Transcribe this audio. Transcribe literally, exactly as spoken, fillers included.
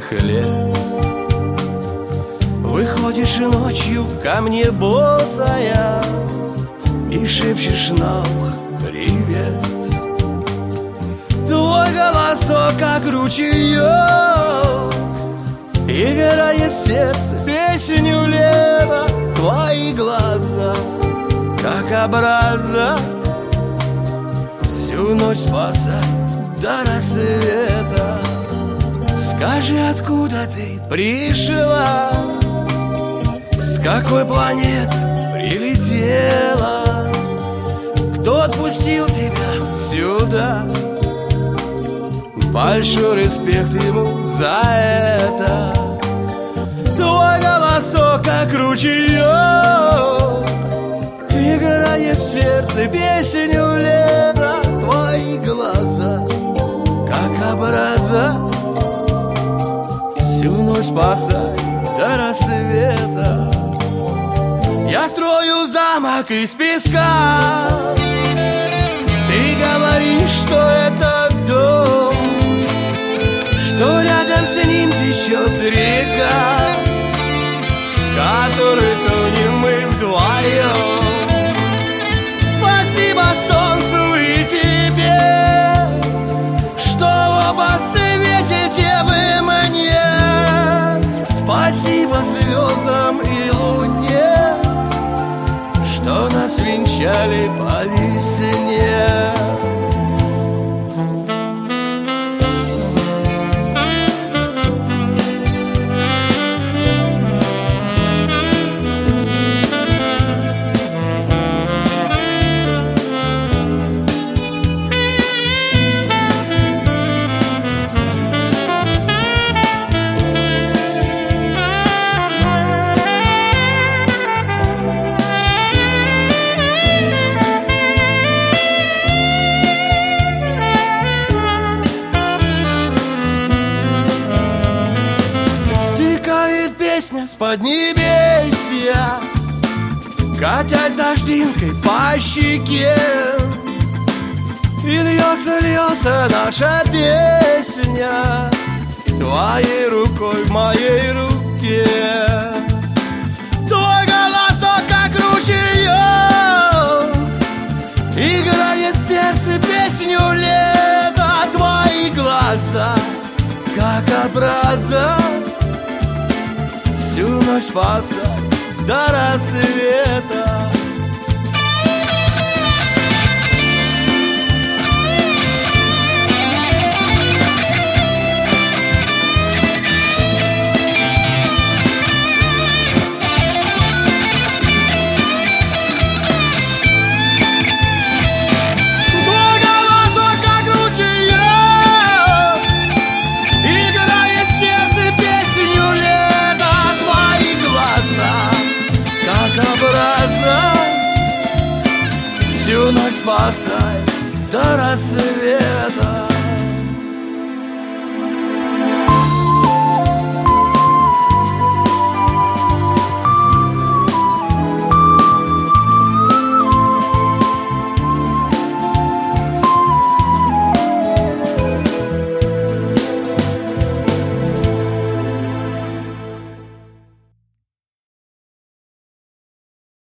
юных лет. Выходишь ночью ко мне босая и шепчешь на ухо привет. Твой голосок как ручеек играет в сердце песню лета. Твои глаза как образа всю ночь спасать до рассвета. Скажи, откуда ты пришла, с какой планеты прилетела, кто отпустил тебя сюда? Большой респект ему за это. Твой голосок как ручеек играет в сердце песню лета. Твои глаза как образа всю ночь спасай до рассвета. Я строю замок из песка, ты говоришь, что это дом, что рядом с ним течет река, в которой тонем мы вдвоем. Спасибо солнцу и тебе, что оба светите вы мне. Спасибо звездам и луне, что нас венчали по весне. Песня с поднебесья, катясь дождинкой по щеке, и льется, льется наша песня твоей рукой в моей руке. Твой голосок как ручеек играет в сердце песню лета. Твои глаза как образа всю ночь спасай до рассвета. Твой голосок как ручеек играет в сердце песню лета. Как образа всю ночь спасай до рассвета.